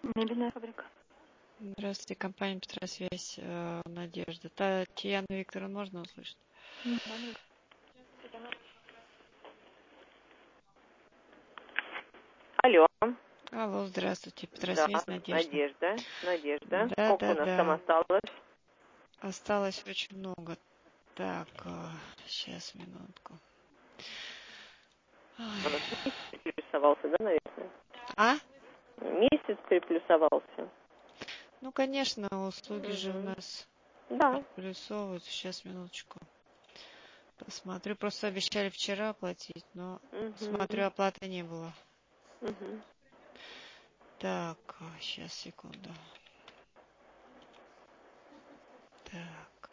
Мебельная фабрика. Здравствуйте, компания Петросвязь, Надежда. Татьяну Викторовну можно услышать? Алло. Алло, здравствуйте, Да, Петросвязь, Надежда. Надежда. Да, Сколько у нас там осталось? Осталось очень много. Так, сейчас, минутку. У нас месяц приплюсовался, да, наверное? А? Месяц приплюсовался. Ну, конечно, услуги же у нас Да. плюсовываются. Сейчас, минуточку. Посмотрю. Просто обещали вчера оплатить, но смотрю, оплаты не было. Так, сейчас, секунду. Так.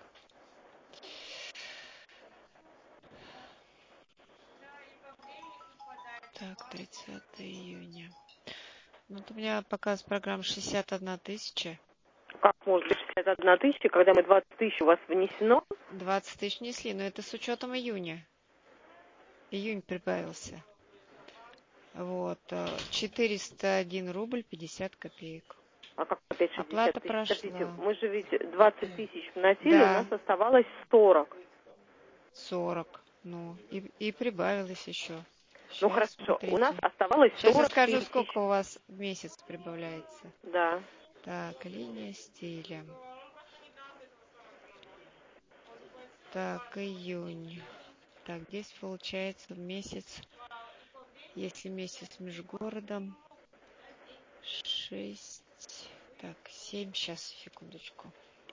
Так, 30 июня. Ну, вот у меня показ программы 61 тысяча. Как может быть 61 тысяча, когда мы 20 тысяч у вас внесено? 20 тысяч несли, но это с учетом июня. Июнь прибавился. Вот. 401 рубль 50 копеек. А как опять 60 Оплата тысяч? прошла. Подождите, мы же ведь 20 тысяч вносили, Да. у нас оставалось 40. 40. Ну, и прибавилось еще. Ну, Сейчас, хорошо, смотрите. у нас оставалось 40 Сейчас я скажу, тысяч. сколько у вас в месяц прибавляется. Да. Так, линия стиля. Так, июнь. Так, здесь получается месяц, если месяц между городом, 6, так, 7, сейчас, секундочку.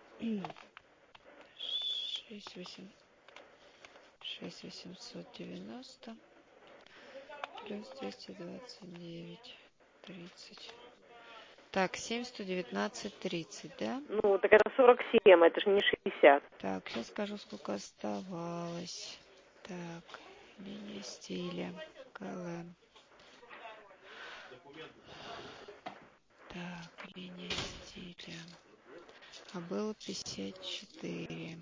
6 890 плюс 229, 30. Так, 7 119 30, да? Ну, так это 47, это же не 60. Так, сейчас скажу, сколько оставалось. Так, линия стиля, КЛМ. Так, линия стиля. А было 54.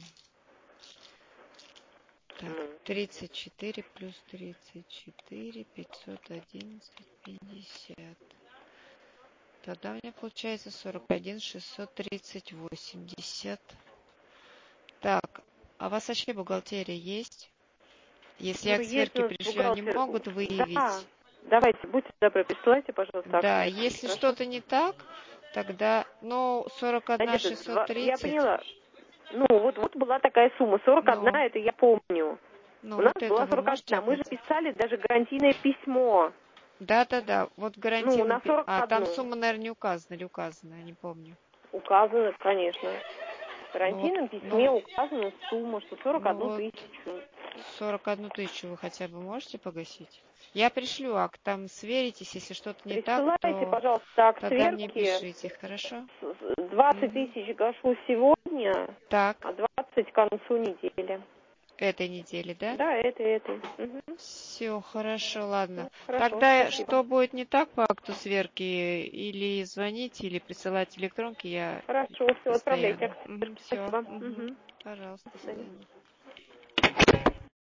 Так, 34 плюс 34, 511, 50. Тогда у меня получается 41, 630, 80. Так, а у вас вообще бухгалтерия есть? Если Ну, я к сверке есть пришлю, они бухгалтер. могут выявить? Да. Давайте, будьте добры, присылайте, пожалуйста, Да, акцию. если Хорошо? что-то не так, тогда, ну, 41 Надежда, я 630. поняла. Ну, вот была такая сумма. 41, Ну, это я помню. У нас вот это была вы 41. можете Мы же оплатить? писали даже гарантийное письмо. Да, вот Ну, гарантийный. на 41. Там сумма, наверное, не указана или указана, я не помню. Указано, конечно. В Ну гарантийном письме указана сумма, что 41 тысячу. 41 тысячу вы хотя бы можете погасить? Я пришлю акт, там сверитесь, если что-то не так, Присылайте, то пожалуйста, акт тогда мне сверки. пишите, хорошо? 20 тысяч гашу сегодня, Так, а 20 к концу недели. этой недели, да? Да, это. Все, хорошо, ладно. Хорошо, Тогда спасибо. что будет не так по акту сверки? Или звоните, или присылайте электронки, я Хорошо, все, отправляйте. постоянно. Все, Спасибо. пожалуйста, до свидания.